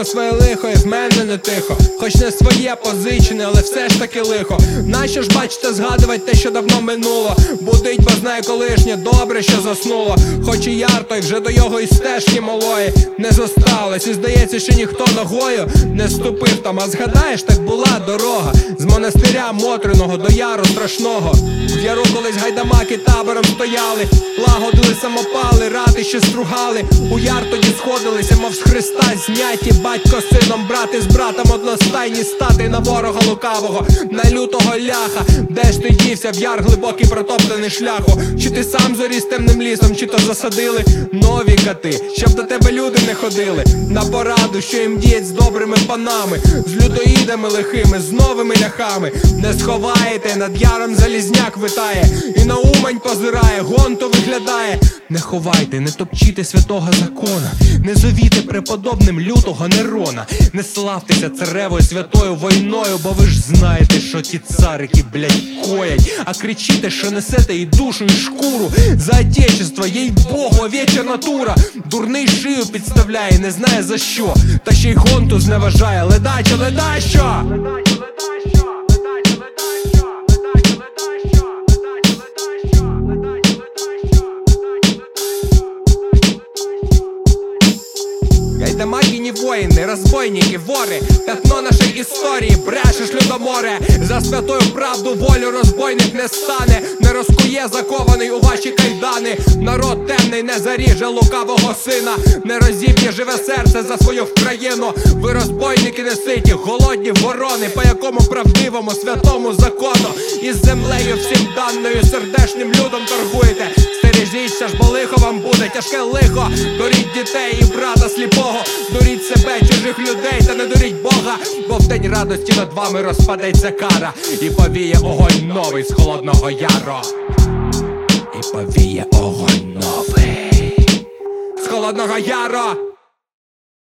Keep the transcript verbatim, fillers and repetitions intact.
про своє лихо, і в мене не тихо. Хоч не своє позичене, але все ж таки лихо. Нащо ж бачите згадувати те, що давно минуло? Будить, бо знає колишнє, добре, що заснуло. Хоч і яр той вже до його і стежки малої не зосталось. І здається, що ніхто ногою не ступив там. А згадаєш, так була дорога з монастиря Мотриного до яру страшного. В яру колись гайдамаки табором стояли, лагодили самопали, ратищі стругали. У яр тоді сходилися, мов з Христа зняті, батько з сином, брати з братом одностайні стати на ворога лукавого, на лютого ляха. Де ж ти дівся в яр глибокий протоптаний шляху? Чи ти сам зоріс темним лісом, чи то засадили нові кати, щоб до тебе люди не ходили на пораду, що їм діять з добрими панами, з людоїдами лихими, з новими ляхами. Не сховаєте, над яром залізняк витає, і на Умань позирає, гонто виглядає. Не ховайте, не топчіте святого закона, не зовіте преподобним лютого Нерона. Не славтеся царевою святою війною, бо ви ж знаєте, що ті царики, блядь, коять. А кричите, що несете і душу, і шкуру за отечество, їй-богу, овеча натура. Дурний шию підставляє, не знає за що, та ще й гонту зневажає. Ледачо, ледачо! Гайдамаки, воїни, розбойники, вори, пятно нашої історії, брешеш, людоморе. За святою правду волю розбойник не стане, не розкує закований у ваші кайдани. Народ темний не заріже лукавого сина, не розіб'є живе серце за свою країну. Ви розбойники не ситі, голодні ворони, по якому правдивому святому закону із землею всім даною сердешним людом торгуєте. Стережіться ж, бо лихо вам буде, тяжке лихо. Дуріть дітей і брата сліпого, дуріть себе, чужих людей, та не дуріть Бога, бо в день радості над вами розпадеться кара, і повіє огонь новий з холодного яру. І повіє огонь новий з холодного яру.